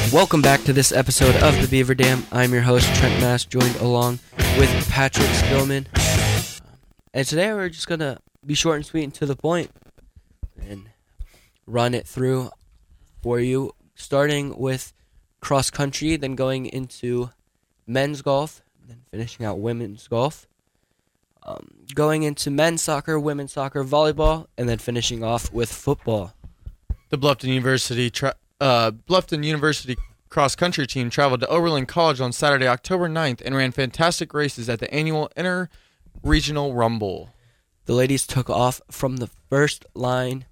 Welcome back to this episode of the Beaver Dam. I'm your host, Trent Mass, joined along with Patrick Spillman. And today we're just going to be short and sweet and to the point and run it through for you, starting with cross country, then going into men's golf, then finishing out women's golf, going into men's soccer, women's soccer, volleyball, and then finishing off with football. The Bluffton University cross-country team traveled to Oberlin College on Saturday, October 9th, and ran fantastic races at the annual Inter-Regional Rumble. The ladies took off from the line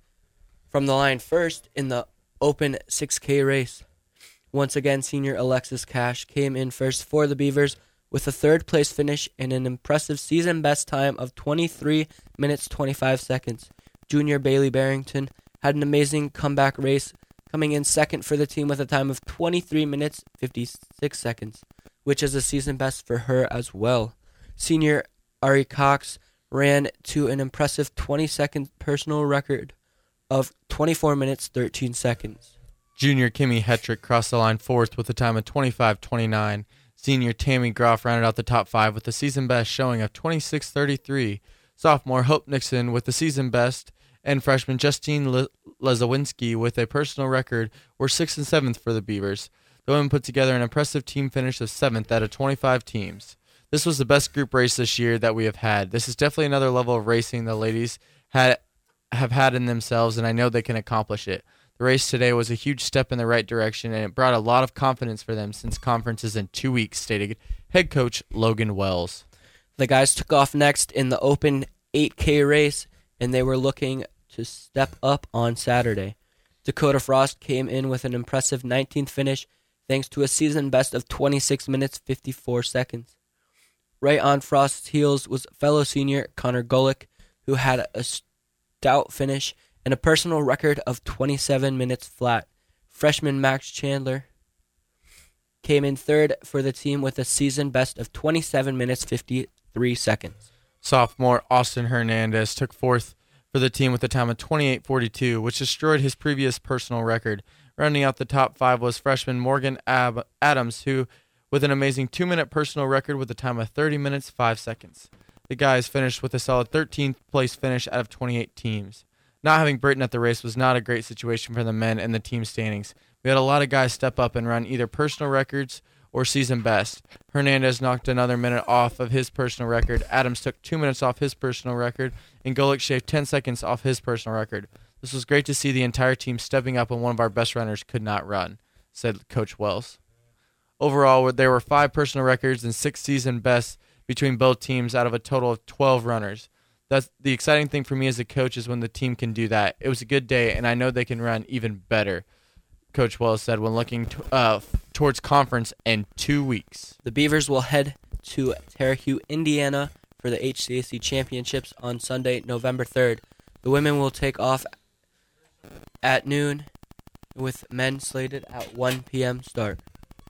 first in the open 6K race. Once again, senior Alexis Cash came in first for the Beavers with a third-place finish and an impressive season-best time of 23 minutes 25 seconds. Junior Bailey Barrington had an amazing comeback race, coming in second for the team with a time of 23 minutes 56 seconds, which is a season best for her as well. Senior Ari Cox ran to an impressive 20-second personal record of 24 minutes 13 seconds. Junior Kimmy Hetrick crossed the line fourth with a time of 25:29. Senior Tammy Groff rounded out the top five with a season best showing of 26:33. Sophomore Hope Nixon with the season best, and freshman Justine Lezawinski with a personal record were 6th and 7th for the Beavers. The women put together an impressive team finish of 7th out of 25 teams. This was the best group race this year that we have had. This is definitely another level of racing the ladies have had in themselves, and I know they can accomplish it. The race today was a huge step in the right direction, and it brought a lot of confidence for them since conference is in 2 weeks, stated head coach Logan Wells. The guys took off next in the open 8K race, and they were looking to step up on Saturday. Dakota Frost came in with an impressive 19th finish thanks to a season best of 26 minutes 54 seconds. Right on Frost's heels was fellow senior Connor Golick, who had a stout finish and a personal record of 27 minutes flat. Freshman Max Chandler came in third for the team with a season best of 27 minutes 53 seconds. Sophomore Austin Hernandez took fourth for the team with a time of 28:42, which destroyed his previous personal record. Rounding out the top five was freshman Morgan Adams, who with an amazing 2-minute personal record with a time of 30 minutes 5 seconds. The guys finished with a solid 13th place finish out of 28 teams. Not having Britain at the race was not a great situation for the men and the team standings. We had a lot of guys step up and run either personal records or season best. Hernandez knocked another minute off of his personal record. Adams took 2 minutes off his personal record, and Golick shaved 10 seconds off his personal record. This was great to see the entire team stepping up when one of our best runners could not run, said Coach Wells. Overall, there were 5 personal records and 6 season bests between both teams out of a total of 12 runners. That's the exciting thing for me as a coach is when the team can do that. It was a good day, and I know they can run even better, Coach Wells said when looking towards conference in 2 weeks. The Beavers will head to Terre Haute, Indiana for the HCAC Championships on Sunday, November 3rd. The women will take off at noon with men slated at 1 p.m. start.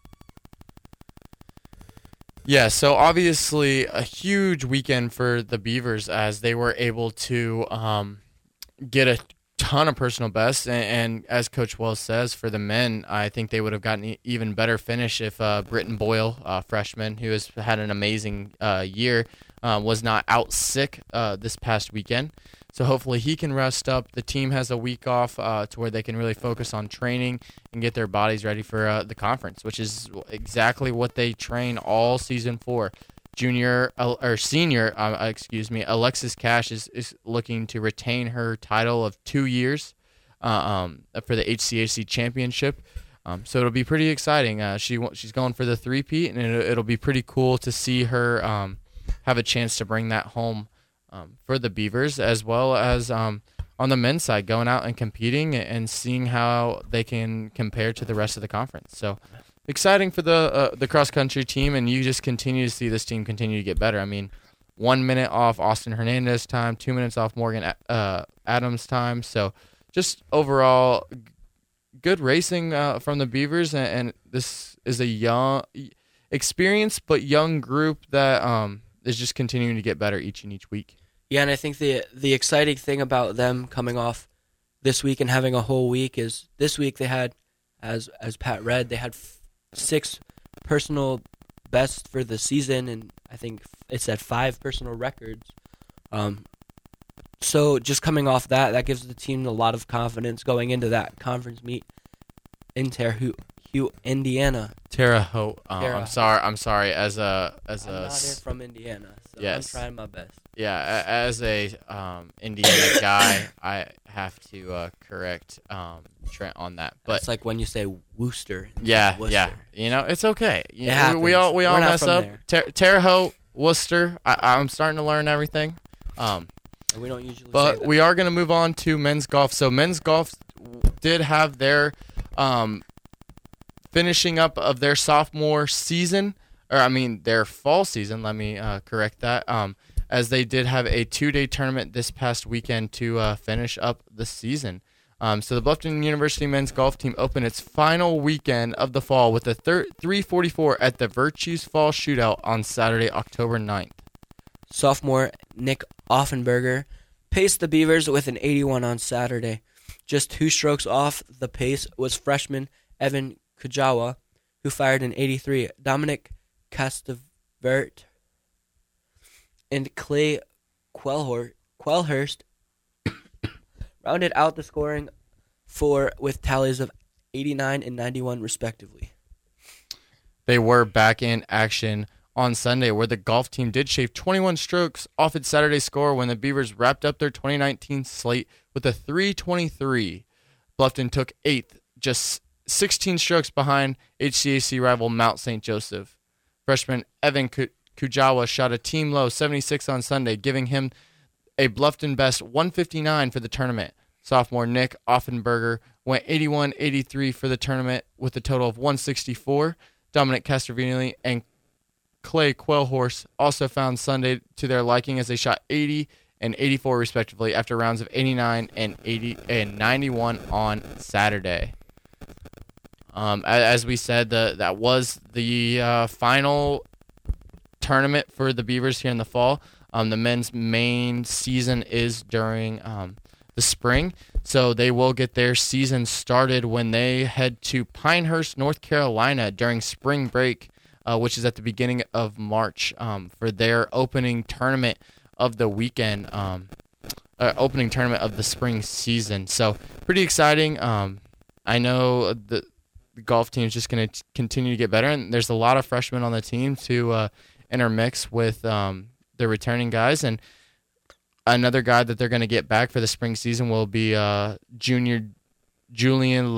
Yeah, so obviously a huge weekend for the Beavers as they were able to get a ton of personal bests, and as Coach Wells says, for the men, I think they would have gotten an even better finish if Britton Boyle, freshman, who has had an amazing year, was not out sick this past weekend. So hopefully he can rest up. The team has a week off to where they can really focus on training and get their bodies ready for the conference, which is exactly what they train all season for. Senior, Alexis Cash is looking to retain her title of 2 years for the HCAC championship. So it'll be pretty exciting. She's going for the three-peat, and it'll be pretty cool to see her have a chance to bring that home for the Beavers, as well as on the men's side, going out and competing and seeing how they can compare to the rest of the conference. So exciting for the cross-country team, and you just continue to see this team continue to get better. I mean, 1 minute off Austin Hernandez time, 2 minutes off Morgan Adams time. So just overall good racing from the Beavers, and this is a young, experienced but young group that is just continuing to get better each week. Yeah, and I think the exciting thing about them coming off this week and having a whole week is this week they had as Pat read. They had 6 personal bests for the season, and I think it said 5 personal records. So just coming off that gives the team a lot of confidence going into that conference meet in Terre Haute, Indiana. Terre Haute. Terre I'm sorry. As a I'm not from Indiana, so yes. I'm trying my best. Yeah, as a Indiana guy, I have to correct Trent on that. But it's like when you say Worcester. Yeah. You know, it's okay. We all mess up. Terre Haute, Worcester. I'm starting to learn everything. We don't usually. But we are going to move on to men's golf. So men's golf did have their finishing up of their sophomore season, their fall season. Let me correct that. As they did have a 2-day tournament this past weekend to finish up the season. So the Bluffton University men's golf team opened its final weekend of the fall with a 344 at the Virtues Fall Shootout on Saturday, October 9th. Sophomore Nick Offenberger paced the Beavers with an 81 on Saturday. Just 2 strokes off the pace was freshman Evan Kujawa, who fired an 83. Dominic Castavert and Clay Quellhurst rounded out the scoring with tallies of 89 and 91 respectively. They were back in action on Sunday, where the golf team did shave 21 strokes off its Saturday score when the Beavers wrapped up their 2019 slate with a 323. Bluffton took 8th, just 16 strokes behind HCAC rival Mount St. Joseph. Freshman Evan Kujawa shot a team low 76 on Sunday, giving him a Bluffton best 159 for the tournament. Sophomore Nick Offenberger went 81-83 for the tournament with a total of 164. Dominic Castrovilli and Clay Quellhorse also found Sunday to their liking as they shot 80 and 84 respectively after rounds of 89 and 80 and 91 on Saturday. As we said, that was the final tournament for the Beavers here in the fall. The men's main season is during the spring, so they will get their season started when they head to Pinehurst, North Carolina during spring break, which is at the beginning of March, for their opening tournament of the weekend, opening tournament of the spring season. So pretty exciting. I know the golf team is just going to continue to get better, and there's a lot of freshmen on the team to intermix with the returning guys. And another guy that they're going to get back for the spring season will be junior Julian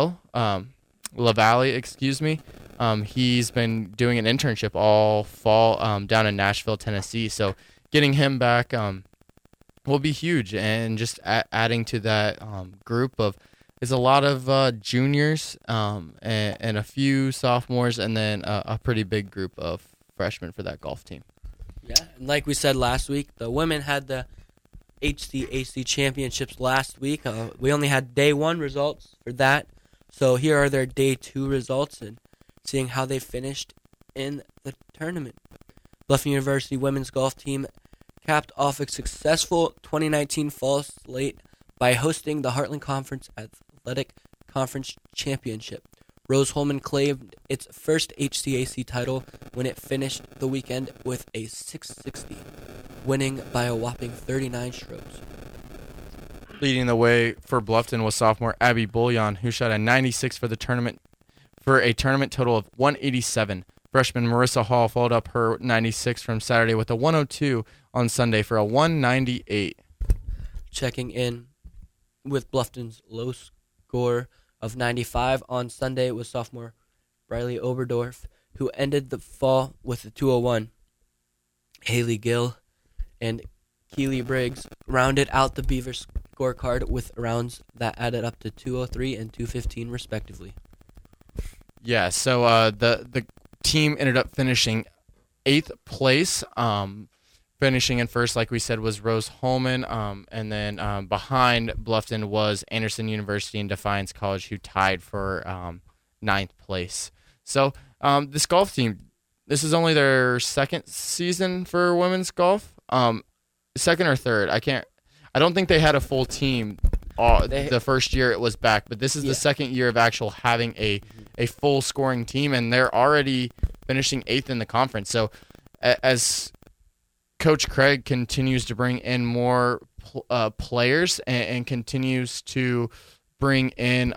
Lavalle, excuse me. He's been doing an internship all fall down in Nashville, Tennessee. So getting him back will be huge, and just adding to that group is a lot of juniors and a few sophomores, and then a pretty big group of freshmen for that golf team. Yeah, and like we said last week, the women had the HCAC championships last week. We only had day 1 results for that. So here are their day 2 results and seeing how they finished in the tournament. Bluffton University women's golf team capped off a successful 2019 fall slate by hosting the Heartland Conference Athletic Conference Championship. Rose Holman claimed its first HCAC title when it finished the weekend with a 660, winning by a whopping 39 strokes. Leading the way for Bluffton was sophomore Abby Bullion, who shot a 96 for the tournament for a tournament total of 187. Freshman Marissa Hall followed up her 96 from Saturday with a 102 on Sunday for a 198. Checking in with Bluffton's low score of 95 on Sunday was sophomore Briley Oberdorf, who ended the fall with a 201. Haley Gill and Keely Briggs rounded out the Beavers scorecard with rounds that added up to 203 and 215 respectively. Yeah, so the team ended up finishing 8th place. Finishing in first, like we said, was Rose Holman, and then behind Bluffton was Anderson University and Defiance College, who tied for 9th place. So this golf team, this is only their second season for women's golf, second or third. I don't think they had a full team the first year it was back, but this is the second year of actual having a full scoring team, and they're already finishing 8th in the conference. So as Coach Craig continues to bring in more players and continues to bring in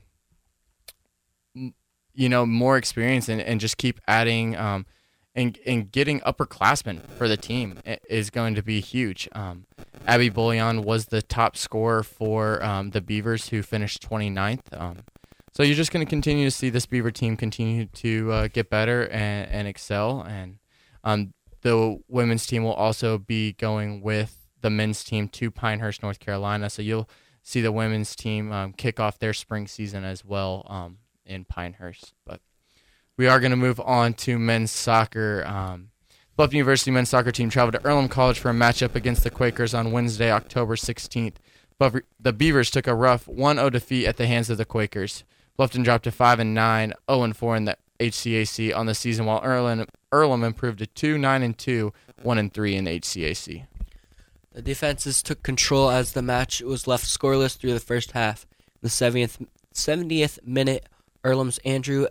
more experience and just keep adding and getting upperclassmen for the team is going to be huge. Abby Bullion was the top scorer for the Beavers, who finished 29th. So you're just going to continue to see this Beaver team continue to get better and excel. And the women's team will also be going with the men's team to Pinehurst, North Carolina. So you'll see the women's team kick off their spring season as well in Pinehurst. But we are going to move on to men's soccer. Bluffton University men's soccer team traveled to Earlham College for a matchup against the Quakers on Wednesday, October 16th. But the Beavers took a rough 1-0 defeat at the hands of the Quakers. Bluffton dropped to 5-9, 0-4 in the HCAC on the season, while Earlham improved to 2-9-2, 1-3 in the HCAC. The defenses took control as the match was left scoreless through the first half. In the 70th minute, Earlham's Andrew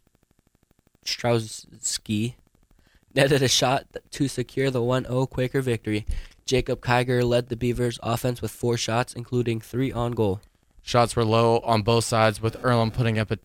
Strauski netted a shot to secure the 1-0 Quaker victory. Jacob Kiger led the Beavers' offense with 4 shots, including 3 on goal. Shots were low on both sides, with Earlham putting up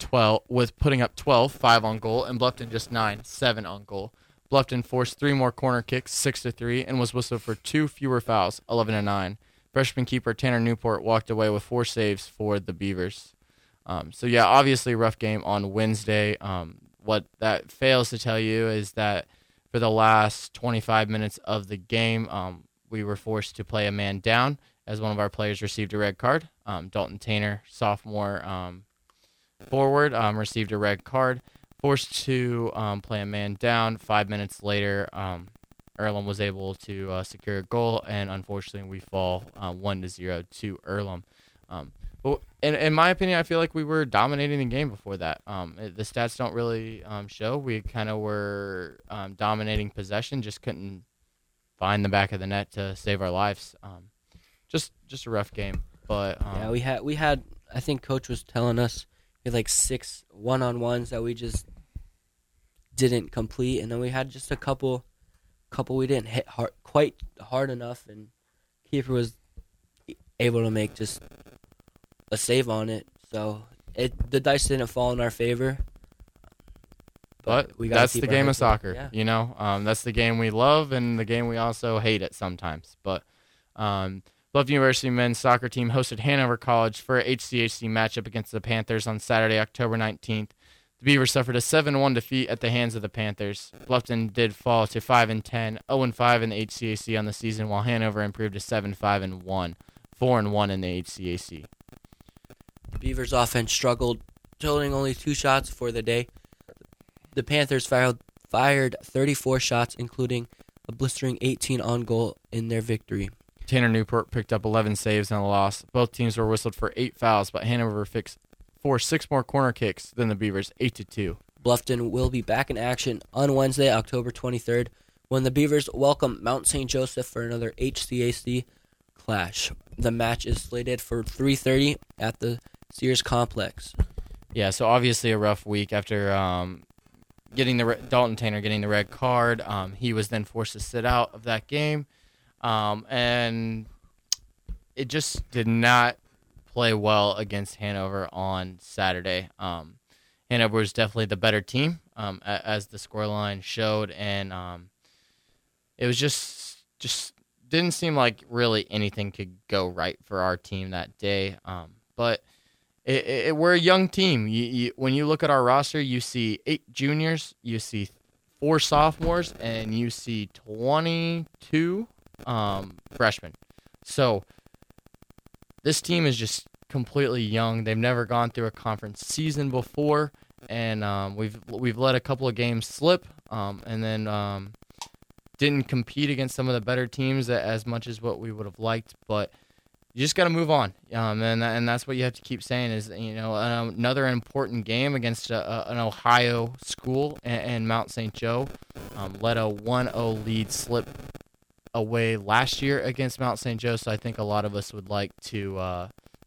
12, 5 on goal, and Bluffton just 9, 7 on goal. Bluffton forced 3 more corner kicks, 6-3, and was whistled for 2 fewer fouls, 11-9. Freshman keeper Tanner Newport walked away with 4 saves for the Beavers. Obviously a rough game on Wednesday. What that fails to tell you is that for the last 25 minutes of the game, we were forced to play a man down as one of our players received a red card. Dalton Tainer, sophomore forward, received a red card, forced to play a man down. 5 minutes later, Earlham was able to secure a goal, and unfortunately we fall 1-0 to Earlham. But in my opinion, I feel like we were dominating the game before that. The stats don't really show. We kind of were dominating possession, just couldn't find the back of the net to save our lives. Just a rough game. But we had. I think Coach was telling us we had like 6 one-on-ones that we just didn't complete, and then we had just a couple we didn't hit quite hard enough, and keeper was able to make just a save on it. So the dice didn't fall in our favor. But that's the game of soccer, That's the game we love and the game we also hate at sometimes. But Bluffton University men's soccer team hosted Hanover College for a HCHC matchup against the Panthers on Saturday, October 19th. The Beavers suffered a 7-1 defeat at the hands of the Panthers. Bluffton did fall to 5-10, 0-5 in the HCAC on the season, while Hanover improved to 7-5-1, 4-1 in the HCAC. The Beavers' offense struggled, totaling only 2 shots for the day. The Panthers fired 34 shots, including a blistering 18 on goal in their victory. Tanner Newport picked up 11 saves in a loss. Both teams were whistled for 8 fouls, but Hanover forced 6 more corner kicks than the Beavers, 8-2. Bluffton will be back in action on Wednesday, October 23rd, when the Beavers welcome Mount St. Joseph for another HCAC clash. The match is slated for 3:30 at the Sears Complex. Yeah, so obviously a rough week after getting Dalton Tainer getting the red card. He was then forced to sit out of that game, and it just did not play well against Hanover on Saturday. Hanover was definitely the better team, as the scoreline showed, and it was just didn't seem like really anything could go right for our team that day. But we're a young team. When you look at our roster, you see 8 juniors, you see 4 sophomores, and you see 22 freshmen. So this team is just completely young. They've never gone through a conference season before, and we've let a couple of games slip, and then didn't compete against some of the better teams as much as what we would have liked. But you just got to move on, and that's what you have to keep saying is, another important game against an Ohio school and Mount St. Joe. Let a 1-0 lead slip away last year against Mount St. Joe, so I think a lot of us would like to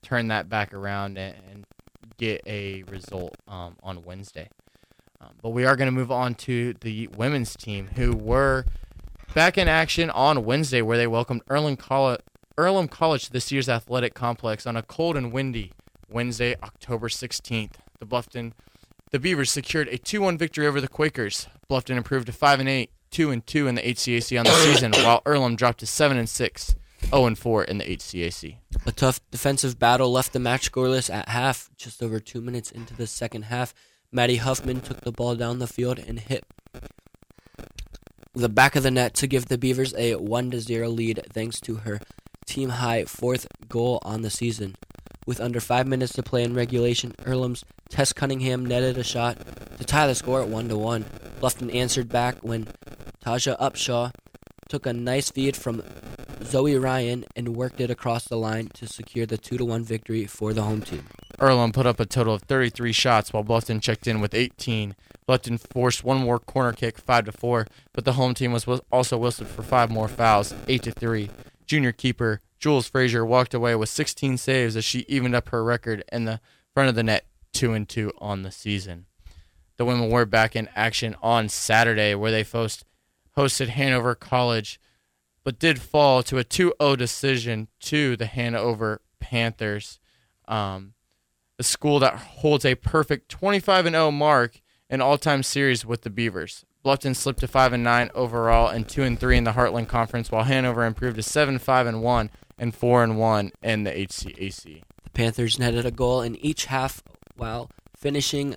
turn that back around and get a result on Wednesday. But we are going to move on to the women's team, who were back in action on Wednesday, where they welcomed Earlham College to this year's athletic complex on a cold and windy Wednesday, October 16th. The Beavers secured a 2-1 victory over the Quakers. Bluffton improved to 5-8, 2-2 in the HCAC on the season, while Earlham dropped to 7-6, 0-4 in the HCAC. A tough defensive battle left the match scoreless at half. Just over 2 minutes into the second half, Maddie Huffman took the ball down the field and hit the back of the net to give the Beavers a 1-0 lead thanks to her team-high fourth goal on the season. With under 5 minutes to play in regulation, Earlham's Tess Cunningham netted a shot to tie the score at 1-1. Bluffton answered back when Taja Upshaw took a nice feed from Zoe Ryan and worked it across the line to secure the 2-1 victory for the home team. Earlham put up a total of 33 shots while Bluffton checked in with 18. Bluffton forced one more corner kick, 5-4, but the home team was also whistled for 5 more fouls, 8-3. Junior keeper Jules Frazier walked away with 16 saves as she evened up her record in the front of the net, 2-2 on the season. The women were back in action on Saturday, where they hosted Hanover College, but did fall to a 2-0 decision to the Hanover Panthers. A school that holds a perfect 25-0 mark in all-time series with the Beavers. Bluffton slipped to 5-9 overall and 2-3 in the Heartland Conference, while Hanover improved to 7-5-1 and 4-1 in the HCAC. The Panthers netted a goal in each half while finishing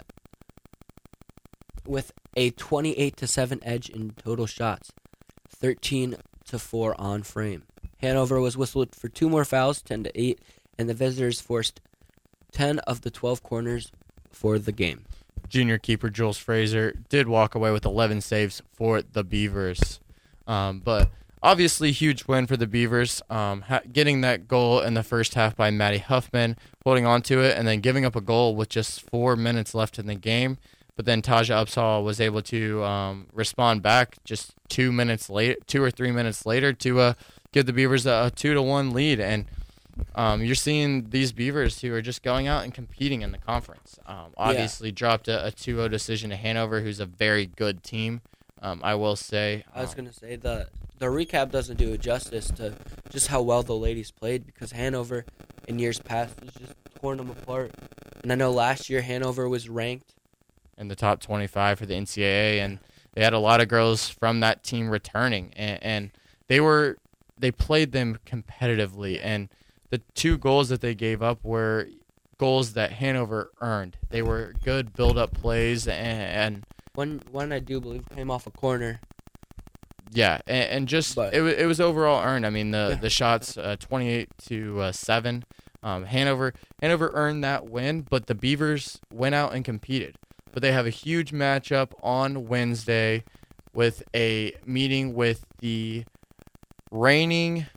with a 28-7 edge in total shots, 13-4 on frame. Hanover was whistled for 2 more fouls, 10-8, and the visitors forced 10 of the 12 corners for the game. Junior keeper Jules Fraser did walk away with 11 saves for the Beavers. But obviously, huge win for the Beavers. Getting that goal in the first half by Maddie Huffman, holding on to it, and then giving up a goal with just 4 minutes left in the game. But then Taja Upshaw was able to respond back just 2 or 3 minutes later to give the Beavers a 2-1 lead. And you're seeing these Beavers who are just going out and competing in the conference. Obviously dropped a 2-0 decision to Hanover, who's a very good team, I will say. I was going to say the recap doesn't do it justice to just how well the ladies played, because Hanover in years past was just torn them apart. And I know last year Hanover was ranked in the top 25 for the NCAA, and they had a lot of girls from that team returning, and they played them competitively, and the 2 goals that they gave up were goals that Hanover earned. They were good build-up plays, and one I do believe came off a corner. Yeah, and it was overall earned. I mean, the shots 28-7. Hanover earned that win, but the Beavers went out and competed. But they have a huge matchup on Wednesday with a meeting with the reigning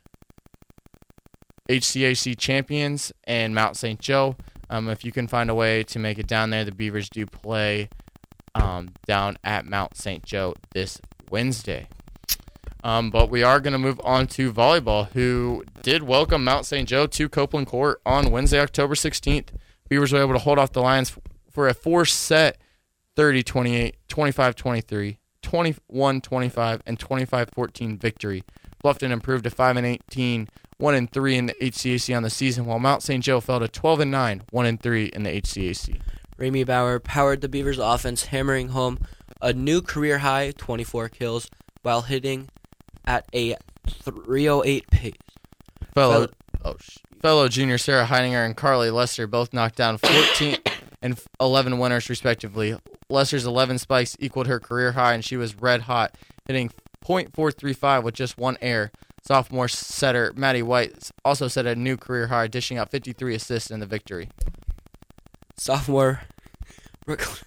HCAC champions and Mount St. Joe. If you can find a way to make it down there, the Beavers do play down at Mount St. Joe this Wednesday. But we are going to move on to volleyball, who did welcome Mount St. Joe to Copeland Court on Wednesday, October 16th. Beavers were able to hold off the Lions for a 4-set 30-28, 25-23, 21-25, and 25-14 victory. Bluffton improved to 5-18, 1-3 in the HCAC on the season, while Mount St. Joe fell to 12-9, 1-3 in the HCAC. Ramey Bauer powered the Beavers' offense, hammering home a new career high 24 kills while hitting at a 3:08 pace. Fellow junior Sarah Heininger and Carly Lester both knocked down 14 and 11 winners, respectively. Lester's 11 spikes equaled her career high, and she was red hot, hitting .435 with just 1 error. Sophomore setter Maddie White also set a new career high, dishing out 53 assists in the victory. Sophomore Brooke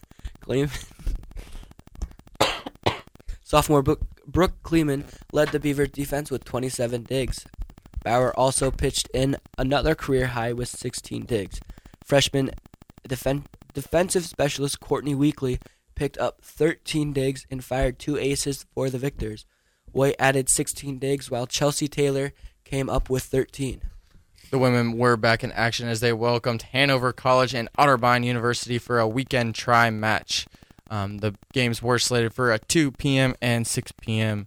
Kleeman led the Beaver defense with 27 digs. Bauer also pitched in another career high with 16 digs. Freshman defensive specialist Courtney Weekly picked up 13 digs and fired 2 aces for the Victors. White added 16 digs, while Chelsea Taylor came up with 13. The women were back in action as they welcomed Hanover College and Otterbein University for a weekend tri-match. The games were slated for a 2 p.m. and 6 p.m.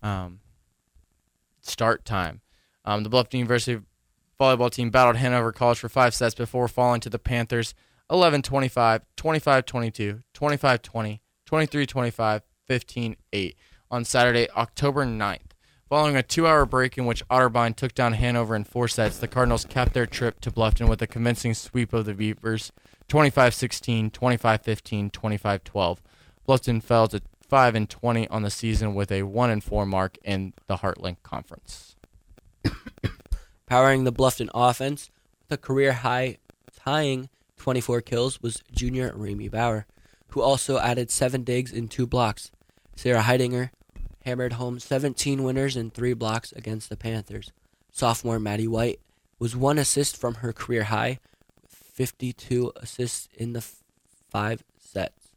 Start time. The Bluffton University volleyball team battled Hanover College for 5 sets before falling to the Panthers 11-25, 25-22, 25-20, 23-25, 15-8 on Saturday, October 9th. Following a 2-hour break in which Otterbein took down Hanover in 4 sets, the Cardinals capped their trip to Bluffton with a convincing sweep of the Beavers, 25-16, 25-15, 25-12. Bluffton fell to 5-20 on the season with a 1-4 mark in the Heartland Conference. Powering the Bluffton offense with a career-high tying 24 kills was junior Ramey Bauer, who also added 7 digs and 2 blocks. Sarah Heidinger hammered home 17 winners and 3 blocks against the Panthers. Sophomore Maddie White was 1 assist from her career high, with 52 assists in the 5 sets.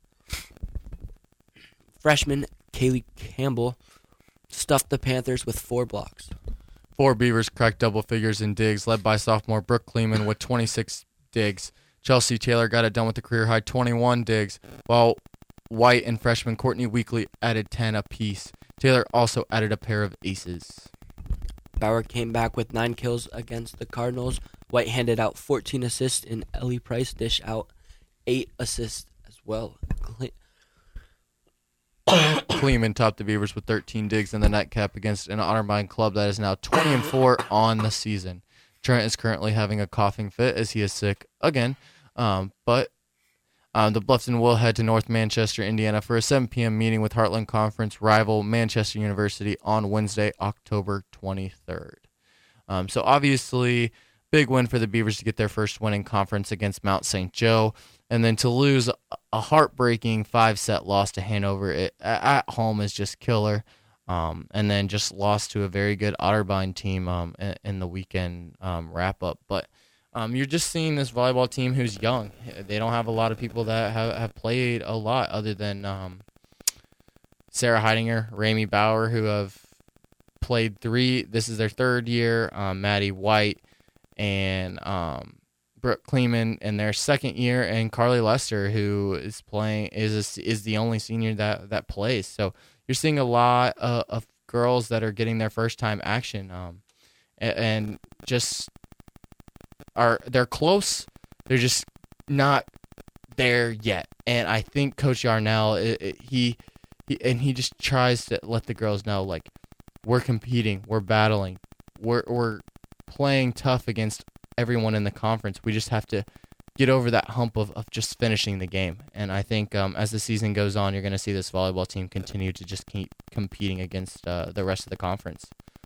Freshman Kaylee Campbell stuffed the Panthers with 4 blocks. 4 Beavers cracked double figures in digs, led by sophomore Brooke Kleeman with 26 digs. Chelsea Taylor got it done with a career-high 21 digs, while White and freshman Courtney Weekly added 10 apiece. Taylor also added a pair of aces. Bauer came back with 9 kills against the Cardinals. White handed out 14 assists, and Ellie Price dished out 8 assists as well. Kleeman topped the Beavers with 13 digs in the nightcap against an Otterbein club that is now 20-4 on the season. Trent is currently having a coughing fit as he is sick again, but the Bluffton will head to North Manchester, Indiana for a 7 p.m. meeting with Heartland Conference rival Manchester University on Wednesday, October 23rd. So obviously, big win for the Beavers to get their first win in conference against Mount St. Joe, and then to lose a heartbreaking 5-set loss to Hanover at home is just killer. And then just lost to a very good Otterbein team in the weekend wrap-up. But you're just seeing this volleyball team who's young. They don't have a lot of people that have played a lot other than Sarah Heidinger, Ramey Bauer, who have played 3. This is their 3rd year. Maddie White and Brooke Kleeman in their 2nd year, and Carly Lester, who is playing is the only senior that plays. So you're seeing a lot of girls that are getting their first time action, and just they're close. They're just not there yet. And I think Coach Yarnell, he just tries to let the girls know, like, we're competing, we're battling, we're playing tough against everyone in the conference. We just have to get over that hump of just finishing the game. And I think as the season goes on, you're going to see this volleyball team continue to just keep competing against the rest of the conference.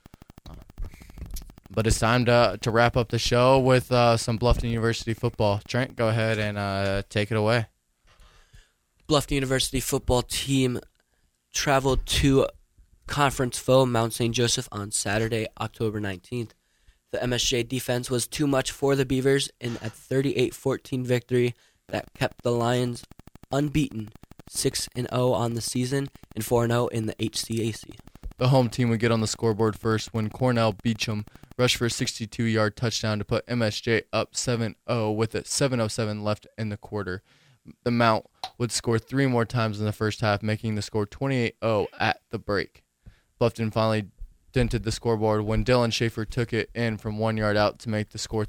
But it's time to wrap up the show with some Bluffton University football. Trent, go ahead and take it away. Bluffton University football team traveled to conference foe Mount St. Joseph on Saturday, October 19th. The MSJ defense was too much for the Beavers in a 38-14 victory that kept the Lions unbeaten, 6-0 on the season and 4-0 in the HCAC. The home team would get on the scoreboard first when Cornell Beecham rushed for a 62-yard touchdown to put MSJ up 7-0 with 7:07 left in the quarter. The Mount would score 3 more times in the first half, making the score 28-0 at the break. Bluffton finally dented the scoreboard when Dylan Schaefer took it in from 1 yard out to make the score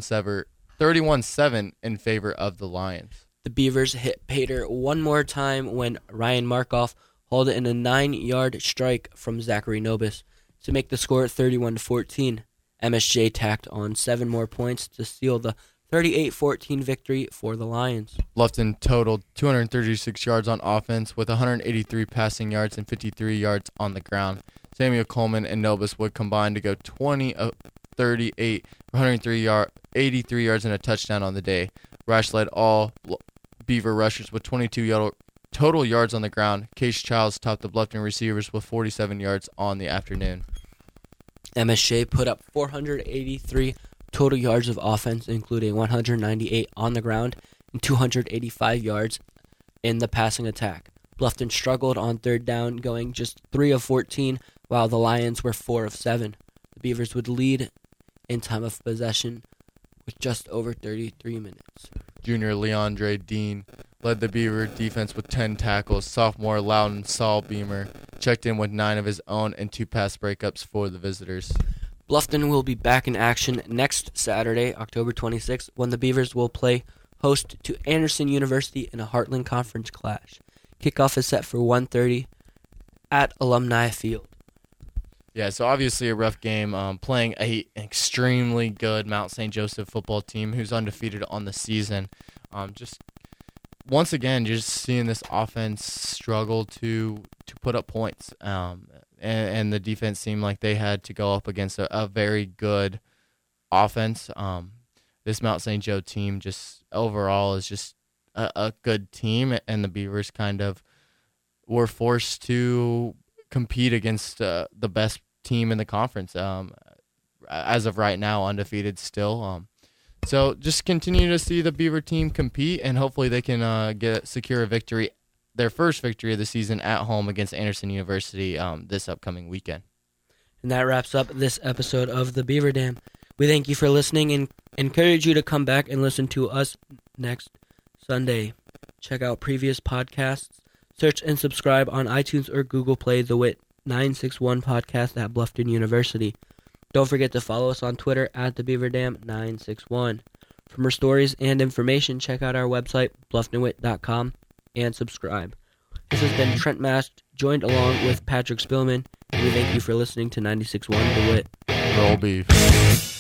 31-7 in favor of the Lions. The Beavers hit Pater one more time when Ryan Markoff hauled it in a 9-yard strike from Zachary Nobis to make the score 31-14. MSJ tacked on 7 more points to seal the 38-14 victory for the Lions. Bluffton totaled 236 yards on offense with 183 passing yards and 53 yards on the ground. Samuel Coleman and Nobis would combine to go 20 of 38 for 83 yards and a touchdown on the day. Rash led all Beaver rushers with 22 total yards on the ground. Case Childs topped the Bluffton receivers with 47 yards on the afternoon. MSJ put up 483 total yards of offense, including 198 on the ground and 285 yards in the passing attack. Bluffton struggled on 3rd down, going just 3 of 14, while the Lions were 4 of 7. The Beavers would lead in time of possession with just over 33 minutes. Junior Leandre Dean led the Beaver defense with 10 tackles. Sophomore Loudon Saul-Beamer checked in with 9 of his own and 2 pass breakups for the visitors. Bluffton will be back in action next Saturday, October 26th, when the Beavers will play host to Anderson University in a Heartland Conference clash. Kickoff is set for 1:30 at Alumni Field. Yeah, so obviously a rough game. Playing an extremely good Mount St. Joseph football team who's undefeated on the season. Just once again, just seeing this offense struggle to put up points. And the defense seemed like they had to go up against a very good offense. This Mount St. Joe team just overall is just a good team, and the Beavers kind of were forced to compete against the best team in the conference. As of right now, undefeated still. So just continue to see the Beaver team compete, and hopefully they can secure a victory, their first victory of the season at home against Anderson University this upcoming weekend. And that wraps up this episode of The Beaver Dam. We thank you for listening and encourage you to come back and listen to us next Sunday. Check out previous podcasts. Search and subscribe on iTunes or Google Play the WIT 961 podcast at Bluffton University. Don't forget to follow us on Twitter at the Beaver Dam 961. For more stories and information, check out our website, blufftonwit.com, and subscribe. This has been Trent Mast, joined along with Patrick Spillman, and we thank you for listening to 96.1 The WIT. Roll beef.